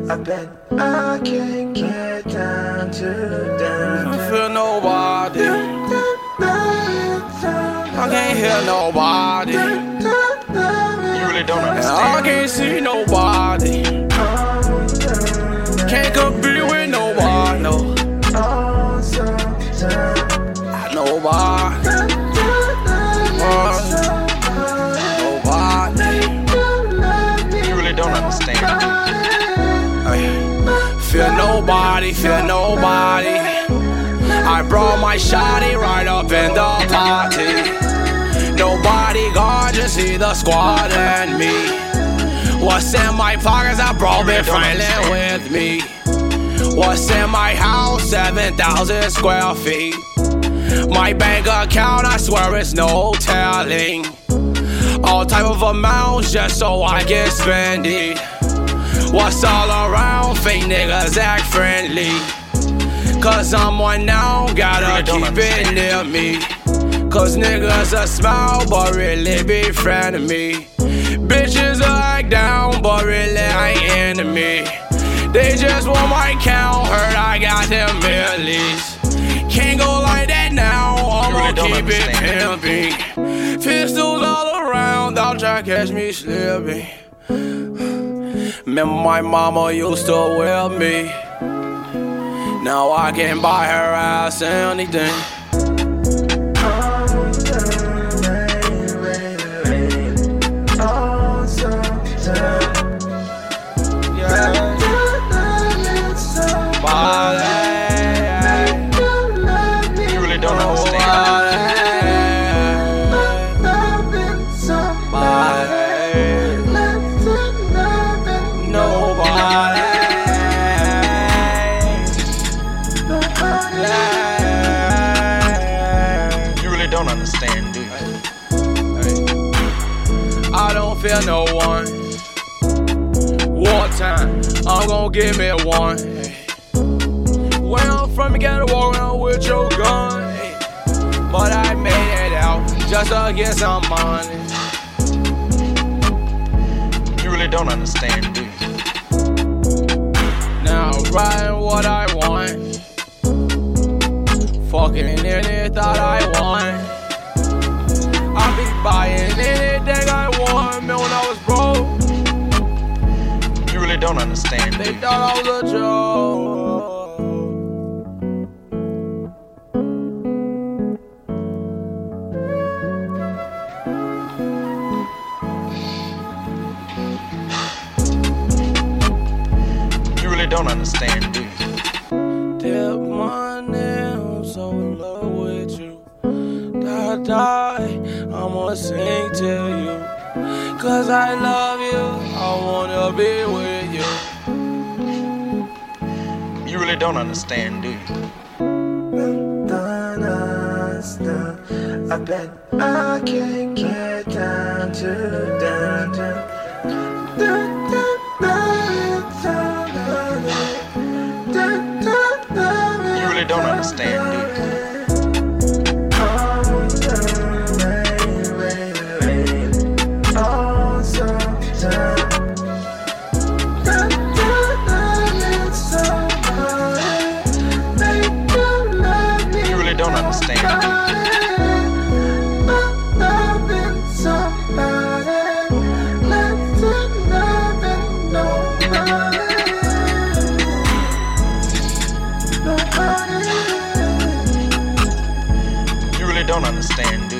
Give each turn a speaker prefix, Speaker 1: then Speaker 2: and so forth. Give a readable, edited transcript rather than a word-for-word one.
Speaker 1: I bet I can't get down to them.
Speaker 2: I feel nobody. I can't hear nobody.
Speaker 3: You really don't understand.
Speaker 2: I can't see nobody. Can't compete with nobody. No. Nobody.
Speaker 3: You really don't understand.
Speaker 2: Fear nobody, fear nobody. I brought my shawty right up in the party. Nobody gone, just see the squad and me. What's in my pockets, I brought been friendly with me. What's in my house, 7,000 square feet. My bank account, I swear it's no telling. All type of amounts just so I can spend it. What's all around, fake niggas act friendly. Cause I'm one now, gotta keep it near me. Cause niggas a smile, but really be friend of me. Bitches act down, but really ain't enemy. They just want my count, heard I got them millies. Can't go like that now, I'ma keep it pimping. Pistols all around, don't try to catch me slipping. Remember my mama used to wear me. Now I can buy her ass anything.
Speaker 3: You really don't understand. You really don't understand, do you?
Speaker 2: I don't fear no one. Wartime, I'm gon' give me one. Where I'm from, you gotta walk around with your gun. But I made it out just to get some money.
Speaker 3: You really don't understand, do you?
Speaker 2: Now I'm riding what I want. Fucking any thought I want. I be buying anything I want. Man, when I was broke,
Speaker 3: You really don't understand, do
Speaker 2: they
Speaker 3: you?
Speaker 2: thought I was a joke.
Speaker 3: You really don't understand, do you?
Speaker 2: Tip my name, I'm so in love with you. Die, I'ma sing to you. Cause I love you, I wanna be with you.
Speaker 3: You really don't understand, do you?
Speaker 1: I bet I can't get down to them.
Speaker 3: You really don't understand, do you? You really don't understand, do you? You really don't understand, do you?